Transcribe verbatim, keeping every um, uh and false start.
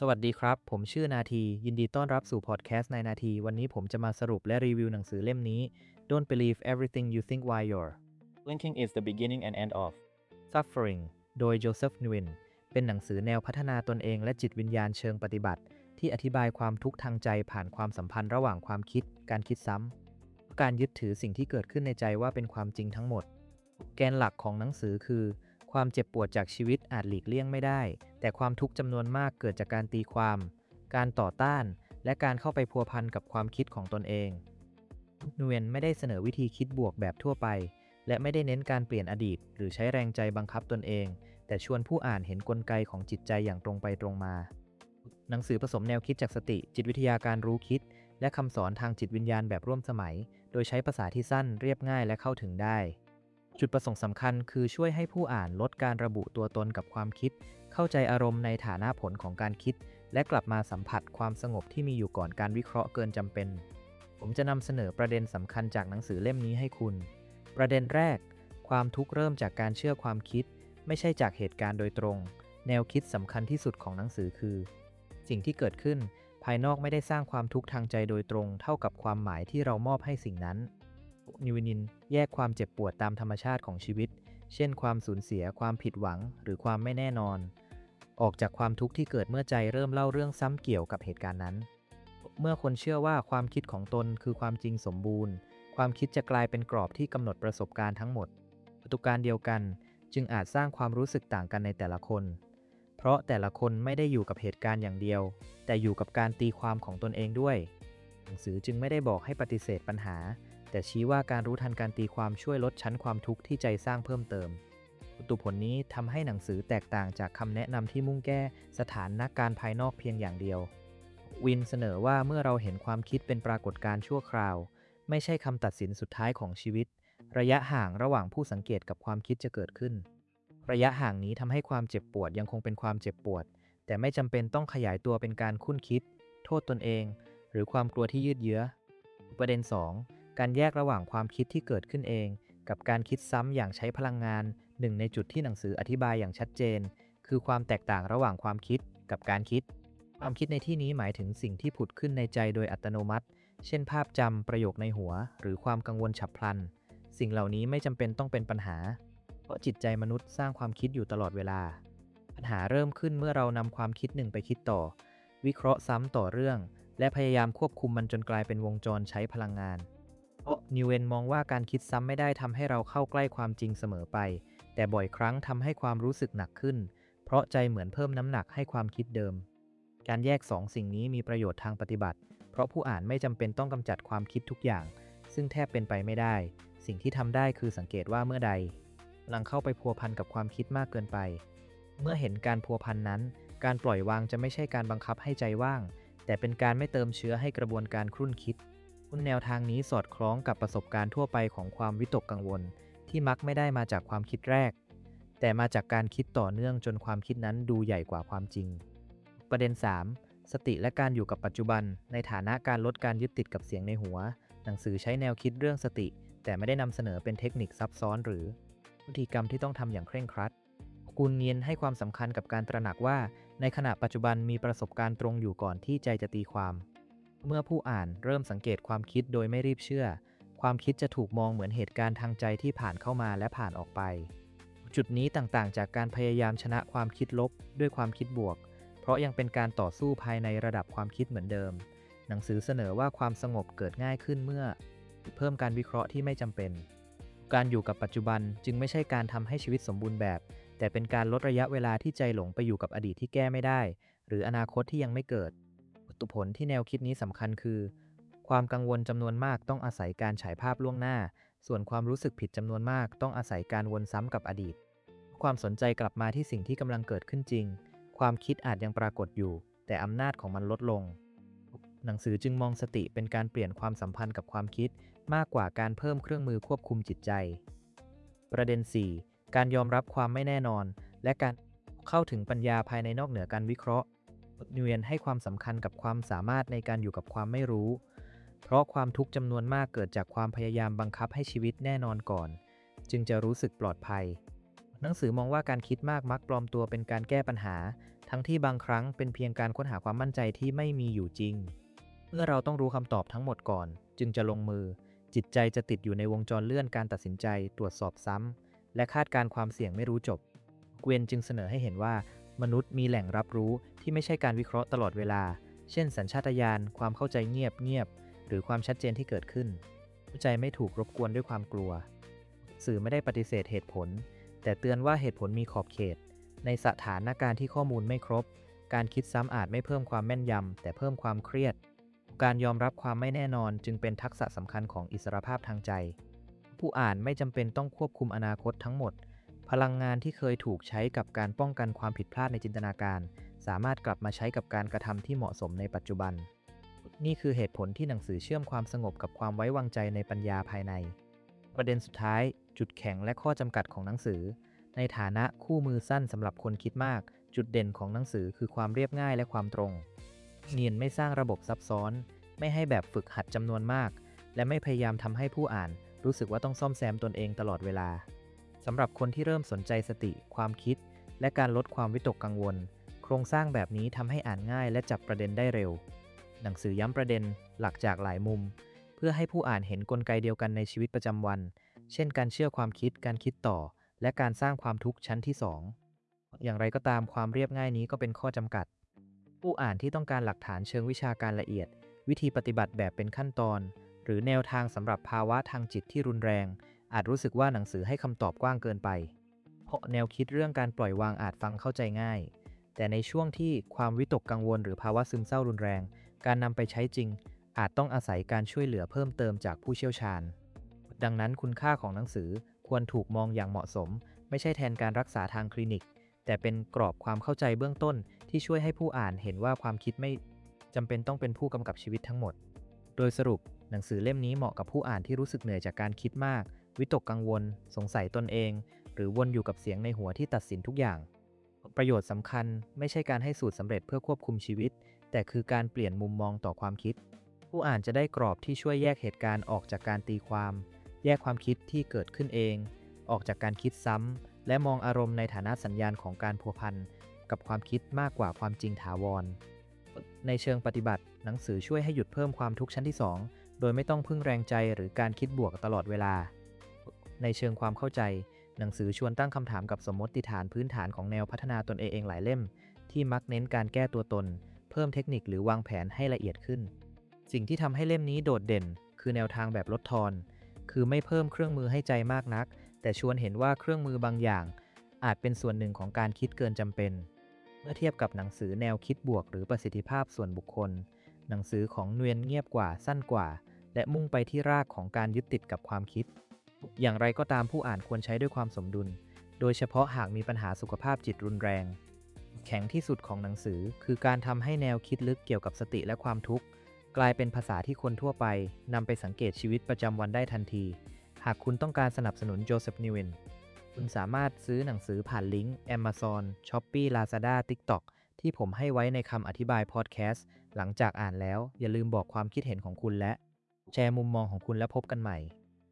สวัสดีครับผมชื่อนาทียินดีต้อนรับสู่พอดแคสต์ในนาทีวันนี้ผมจะมาสรุปและรีวิวหนังสือเล่มนี้ Don't believe everything you think while you're Blinking is the beginning and end of suffering โดยโจเซฟ นิวินเป็นหนังสือแนวพัฒนาตนเองและจิตวิญญาณเชิงปฏิบัติที่อธิบายความทุกข์ทางใจผ่านความสัมพันธ์ระหว่างความคิดการคิดซ้ำการยึดถือสิ่งที่เกิดขึ้นในใจว่าเป็นความจริงทั้งหมดแกนหลักของหนังสือคือความเจ็บปวดจากชีวิตอาจหลีกเลี่ยงไม่ได้แต่ความทุกข์จำนวนมากเกิดจากการตีความการต่อต้านและการเข้าไปพัวพันกับความคิดของตนเองนูเวนไม่ได้เสนอวิธีคิดบวกแบบทั่วไปและไม่ได้เน้นการเปลี่ยนอดีตหรือใช้แรงใจบังคับตนเองแต่ชวนผู้อ่านเห็นกลไกของจิตใจอย่างตรงไปตรงมาหนังสือผสมแนวคิดจากสติจิตวิทยาการรู้คิดและคำสอนทางจิตวิญญาณแบบร่วมสมัยโดยใช้ภาษาที่สั้นเรียบง่ายและเข้าถึงได้จุดประสงค์สำคัญคือช่วยให้ผู้อ่านลดการระบุตัวตนกับความคิดเข้าใจอารมณ์ในฐานะผลของการคิดและกลับมาสัมผัสความสงบที่มีอยู่ก่อนการวิเคราะห์เกินจำเป็นผมจะนำเสนอประเด็นสำคัญจากหนังสือเล่มนี้ให้คุณประเด็นแรกความทุกข์เริ่มจากการเชื่อความคิดไม่ใช่จากเหตุการณ์โดยตรงแนวคิดสำคัญที่สุดของหนังสือคือสิ่งที่เกิดขึ้นภายนอกไม่ได้สร้างความทุกข์ทางใจโดยตรงเท่ากับความหมายที่เรามอบให้สิ่งนั้นนิวนินแยกความเจ็บปวดตามธรรมชาติของชีวิตเช่นความสูญเสียความผิดหวังหรือความไม่แน่นอนออกจากความทุกข์ที่เกิดเมื่อใจเริ่มเล่าเรื่องซ้ำเกี่ยวกับเหตุการณ์นั้นเมื่อคนเชื่อว่าความคิดของตนคือความจริงสมบูรณ์ความคิดจะกลายเป็นกรอบที่กำหนดประสบการณ์ทั้งหมดประสบการณ์เดียวกันจึงอาจสร้างความรู้สึกต่างกันในแต่ละคนเพราะแต่ละคนไม่ได้อยู่กับเหตุการณ์อย่างเดียวแต่อยู่กับการตีความของตนเองด้วยหนังสือจึงไม่ได้บอกให้ปฏิเสธปัญหาแต่ชี้ว่าการรู้ทันการตีความช่วยลดชั้นความทุกข์ที่ใจสร้างเพิ่มเติมตุผลนี้ทำให้หนังสือแตกต่างจากคำแนะนำที่มุ่งแก้สถานการณ์ภายนอกเพียงอย่างเดียววินเสนอว่าเมื่อเราเห็นความคิดเป็นปรากฏการณ์ชั่วคราวไม่ใช่คำตัดสินสุดท้ายของชีวิตระยะห่างระหว่างผู้สังเกตกับความคิดจะเกิดขึ้นระยะห่างนี้ทำให้ความเจ็บปวดยังคงเป็นความเจ็บปวดแต่ไม่จำเป็นต้องขยายตัวเป็นการคุ้นคิดโทษตนเองหรือความกลัวที่ยืดเยื้อประเด็นสองการแยกระหว่างความคิดที่เกิดขึ้นเองกับการคิดซ้ำอย่างใช้พลังงานหนึ่งในจุดที่หนังสืออธิบายอย่างชัดเจนคือความแตกต่างระหว่างความคิดกับการคิดความคิดในที่นี้หมายถึงสิ่งที่ผุดขึ้นในใจโดยอัตโนมัติเช่นภาพจำประโยคในหัวหรือความกังวลฉับพลันสิ่งเหล่านี้ไม่จำเป็นต้องเป็นปัญหาเพราะจิตใจมนุษย์สร้างความคิดอยู่ตลอดเวลาปัญหาเริ่มขึ้นเมื่อเรานำความคิดหนึ่งไปคิดต่อวิเคราะห์ซ้ำต่อเรื่องและพยายามควบคุมมันจนกลายเป็นวงจรใช้พลังงานเพราะนิวเวนมองว่าการคิดซ้ำไม่ได้ทำให้เราเข้าใกล้ความจริงเสมอไปแต่บ่อยครั้งทำให้ความรู้สึกหนักขึ้นเพราะใจเหมือนเพิ่มน้ำหนักให้ความคิดเดิมการแยกสองสิ่งนี้มีประโยชน์ทางปฏิบัติเพราะผู้อ่านไม่จำเป็นต้องกำจัดความคิดทุกอย่างซึ่งแทบเป็นไปไม่ได้สิ่งที่ทำได้คือสังเกตว่าเมื่อใดกำลังเข้าไปพัวพันกับความคิดมากเกินไปเมื่อเห็นการพัวพันนั้นการปล่อยวางจะไม่ใช่การบังคับให้ใจว่างแต่เป็นการไม่เติมเชื้อให้กระบวนการครุ่นคิดแนวทางนี้สอดคล้องกับประสบการณ์ทั่วไปของความวิตกกังวลที่มักไม่ได้มาจากความคิดแรกแต่มาจากการคิดต่อเนื่องจนความคิดนั้นดูใหญ่กว่าความจริงประเด็นสามสติและการอยู่กับปัจจุบันในฐานะการลดการยึดติดกับเสียงในหัวหนังสือใช้แนวคิดเรื่องสติแต่ไม่ได้นำเสนอเป็นเทคนิคซับซ้อนหรือวิธีกรรมที่ต้องทำอย่างเคร่งครัดกูลเนียนให้ความสำคัญกับการตระหนักว่าในขณะปัจจุบันมีประสบการณ์ตรงอยู่ก่อนที่ใจจะตีความเมื่อผู้อ่านเริ่มสังเกตความคิดโดยไม่รีบเชื่อความคิดจะถูกมองเหมือนเหตุการณ์ทางใจที่ผ่านเข้ามาและผ่านออกไปจุดนี้ต่างๆจากการพยายามชนะความคิดลบด้วยความคิดบวกเพราะยังเป็นการต่อสู้ภายในระดับความคิดเหมือนเดิมหนังสือเสนอว่าความสงบเกิดง่ายขึ้นเมื่อเพิ่มการวิเคราะห์ที่ไม่จำเป็นการอยู่กับปัจจุบันจึงไม่ใช่การทำให้ชีวิตสมบูรณ์แบบแต่เป็นการลดระยะเวลาที่ใจหลงไปอยู่กับอดีตที่แก้ไม่ได้หรืออนาคตที่ยังไม่เกิดผลที่แนวคิดนี้สำคัญคือความกังวลจำนวนมากต้องอาศัยการฉายภาพล่วงหน้าส่วนความรู้สึกผิดจำนวนมากต้องอาศัยการวนซ้ำกับอดีตความสนใจกลับมาที่สิ่งที่กำลังเกิดขึ้นจริงความคิดอาจยังปรากฏอยู่แต่อำนาจของมันลดลงหนังสือจึงมองสติเป็นการเปลี่ยนความสัมพันธ์กับความคิดมากกว่าการเพิ่มเครื่องมือควบคุมจิตใจประเด็นสี่การยอมรับความไม่แน่นอนและการเข้าถึงปัญญาภายในนอกเหนือการวิเคราะห์นิวเวียนให้ความสำคัญกับความสามารถในการอยู่กับความไม่รู้เพราะความทุกข์จำนวนมากเกิดจากความพยายามบังคับให้ชีวิตแน่นอนก่อนจึงจะรู้สึกปลอดภัยหนังสือมองว่าการคิดมากมักปลอมตัวเป็นการแก้ปัญหาทั้งที่บางครั้งเป็นเพียงการค้นหาความมั่นใจที่ไม่มีอยู่จริงเมื่อเราต้องรู้คำตอบทั้งหมดก่อนจึงจะลงมือจิตใจจะติดอยู่ในวงจรเลื่อนการตัดสินใจตรวจสอบซ้ำและคาดการณ์ความเสี่ยงไม่รู้จบเกวนจึงเสนอให้เห็นว่ามนุษย์มีแหล่งรับรู้ที่ไม่ใช่การวิเคราะห์ตลอดเวลาเช่นสัญชาตญาณความเข้าใจเงียบเงียบหรือความชัดเจนที่เกิดขึ้นใจไม่ถูกรบกวนด้วยความกลัวสื่อไม่ได้ปฏิเสธเหตุผลแต่เตือนว่าเหตุผลมีขอบเขตในสถานการณ์ที่ข้อมูลไม่ครบการคิดซ้ำอาจไม่เพิ่มความแม่นยำแต่เพิ่มความเครียดการยอมรับความไม่แน่นอนจึงเป็นทักษะสำคัญของอิสรภาพทางใจผู้อ่านไม่จำเป็นต้องควบคุมอนาคตทั้งหมดพลังงานที่เคยถูกใช้กับการป้องกันความผิดพลาดในจินตนาการสามารถกลับมาใช้กับการกระทำที่เหมาะสมในปัจจุบันนี่คือเหตุผลที่หนังสือเชื่อมความสงบกับความไว้วางใจในปัญญาภายในประเด็นสุดท้ายจุดแข็งและข้อจำกัดของหนังสือในฐานะคู่มือสั้นสำหรับคนคิดมากจุดเด่นของหนังสือคือความเรียบง่ายและความตรงเนียนไม่สร้างระบบซับซ้อนไม่ให้แบบฝึกหัดจำนวนมากและไม่พยายามทำให้ผู้อ่านรู้สึกว่าต้องซ่อมแซมตนเองตลอดเวลาสำหรับคนที่เริ่มสนใจสติความคิดและการลดความวิตกกังวลโครงสร้างแบบนี้ทำให้อ่านง่ายและจับประเด็นได้เร็วหนังสือย้ำประเด็นหลักจากหลายมุมเพื่อให้ผู้อ่านเห็นกลไกเดียวกันในชีวิตประจำวันเช่นการเชื่อความคิดการคิดต่อและการสร้างความทุกข์ชั้นที่สองอย่างไรก็ตามความเรียบง่ายนี้ก็เป็นข้อจำกัดผู้อ่านที่ต้องการหลักฐานเชิงวิชาการละเอียดวิธีปฏิบัติแบบเป็นขั้นตอนหรือแนวทางสำหรับภาวะทางจิตที่รุนแรงอาจรู้สึกว่าหนังสือให้คำตอบกว้างเกินไปเพราะแนวคิดเรื่องการปล่อยวางอาจฟังเข้าใจง่ายแต่ในช่วงที่ความวิตกกังวลหรือภาวะซึมเศร้ารุนแรงการนำไปใช้จริงอาจต้องอาศัยการช่วยเหลือเพิ่มเติมจากผู้เชี่ยวชาญดังนั้นคุณค่าของหนังสือควรถูกมองอย่างเหมาะสมไม่ใช่แทนการรักษาทางคลินิกแต่เป็นกรอบความเข้าใจเบื้องต้นที่ช่วยให้ผู้อ่านเห็นว่าความคิดไม่จำเป็นต้องเป็นผู้กำกับชีวิตทั้งหมดโดยสรุปหนังสือเล่มนี้เหมาะกับผู้อ่านที่รู้สึกเหนื่อยจากการคิดมากวิตกกังวลสงสัยตนเองหรือวนอยู่กับเสียงในหัวที่ตัดสินทุกอย่างประโยชน์สำคัญไม่ใช่การให้สูตรสำเร็จเพื่อควบคุมชีวิตแต่คือการเปลี่ยนมุมมองต่อความคิดผู้อ่านจะได้กรอบที่ช่วยแยกเหตุการณ์ออกจากการตีความแยกความคิดที่เกิดขึ้นเองออกจากการคิดซ้ำและมองอารมณ์ในฐานะสัญญาณของการพัวพันกับความคิดมากกว่าความจริงถาวรในเชิงปฏิบัติหนังสือช่วยให้หยุดเพิ่มความทุกข์ชั้นที่สองโดยไม่ต้องพึ่งแรงใจหรือการคิดบวกตลอดเวลาในเชิงความเข้าใจหนังสือชวนตั้งคำถามกับสมมติฐานพื้นฐานของแนวพัฒนาตนเองหลายเล่มที่มักเน้นการแก้ตัวตนเพิ่มเทคนิคหรือวางแผนให้ละเอียดขึ้นสิ่งที่ทำให้เล่มนี้โดดเด่นคือแนวทางแบบลดทอนคือไม่เพิ่มเครื่องมือให้ใจมากนักแต่ชวนเห็นว่าเครื่องมือบางอย่างอาจเป็นส่วนหนึ่งของการคิดเกินจำเป็นเมื่อเทียบกับหนังสือแนวคิดบวกหรือประสิทธิภาพส่วนบุคคลหนังสือของเนวียนเงียบกว่าสั้นกว่าและมุ่งไปที่รากของการยึดติดกับความคิดอย่างไรก็ตามผู้อ่านควรใช้ด้วยความสมดุลโดยเฉพาะหากมีปัญหาสุขภาพจิตรุนแรงแข็งที่สุดของหนังสือคือการทำให้แนวคิดลึกเกี่ยวกับสติและความทุกข์กลายเป็นภาษาที่คนทั่วไปนำไปสังเกตชีวิตประจำวันได้ทันทีหากคุณต้องการสนับสนุนโจเซฟ นิเวนคุณสามารถซื้อหนังสือผ่านลิงก์ Amazon, Shopee, Lazada, TikTok ที่ผมให้ไว้ในคำอธิบายพอดแคสต์หลังจากอ่านแล้วอย่าลืมบอกความคิดเห็นของคุณและแชร์มุมมองของคุณและพบกันใหม่